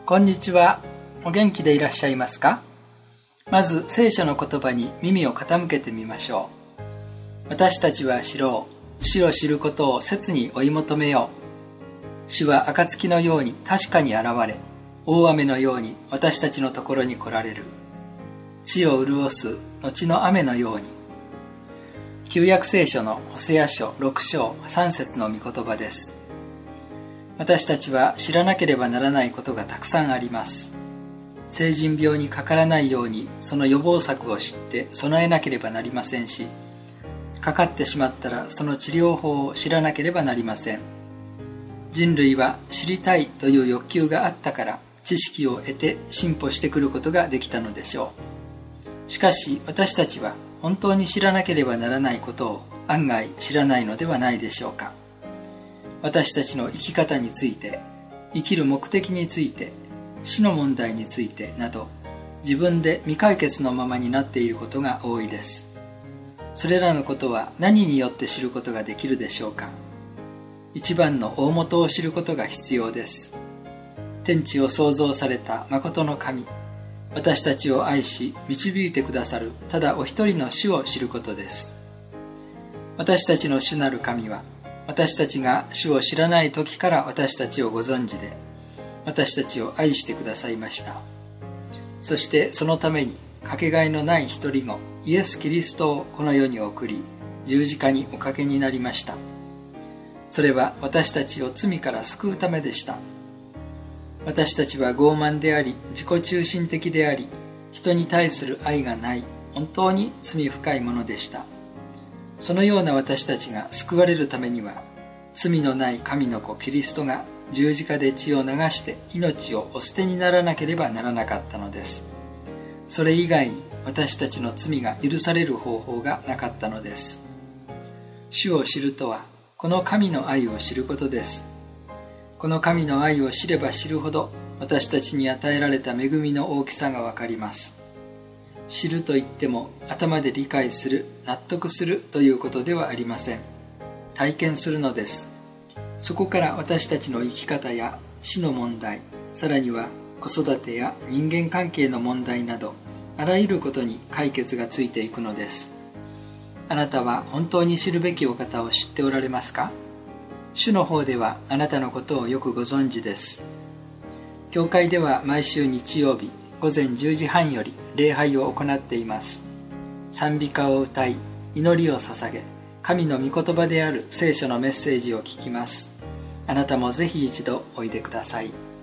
こんにちは。お元気でいらっしゃいますか？まず聖書の言葉に耳を傾けてみましょう。私たちは知ろう。主を知ることを切に追い求めよう。主は暁のように確かに現れ、大雨のように私たちのところに来られる。地を潤す後の雨のように。旧約聖書のホセア書6章3節の御言葉です。私たちは知らなければならないことがたくさんあります。成人病にかからないようにその予防策を知って備えなければなりませんし、かかってしまったらその治療法を知らなければなりません。人類は知りたいという欲求があったから知識を得て進歩してくることができたのでしょう。しかし私たちは本当に知らなければならないことを案外知らないのではないでしょうか。私たちの生き方について、生きる目的について、死の問題についてなど、自分で未解決のままになっていることが多いです。それらのことは何によって知ることができるでしょうか。一番の大元を知ることが必要です。天地を創造された誠の神、私たちを愛し導いてくださるただお一人の主を知ることです。私たちの主なる神は、私たちが主を知らない時から私たちをご存知で、私たちを愛してくださいました。そしてそのためにかけがえのない一人子イエス・キリストをこの世に送り、十字架におかけになりました。それは私たちを罪から救うためでした。私たちは傲慢であり、自己中心的であり、人に対する愛がない、本当に罪深いものでした。そのような私たちが救われるためには、罪のない神の子キリストが十字架で血を流して命をお捨てにならなければならなかったのです。それ以外に私たちの罪が許される方法がなかったのです。主を知るとは、この神の愛を知ることです。この神の愛を知れば知るほど、私たちに与えられた恵みの大きさがわかります。知ると言っても頭で理解する、納得するということではありません。体験するのです。そこから私たちの生き方や死の問題、さらには子育てや人間関係の問題など、あらゆることに解決がついていくのです。あなたは本当に知るべきお方を知っておられますか？主の方ではあなたのことをよくご存知です。教会では毎週日曜日午前10時半より礼拝を行っています。賛美歌を歌い、祈りを捧げ、神の御言葉である聖書のメッセージを聞きます。あなたもぜひ一度おいでください。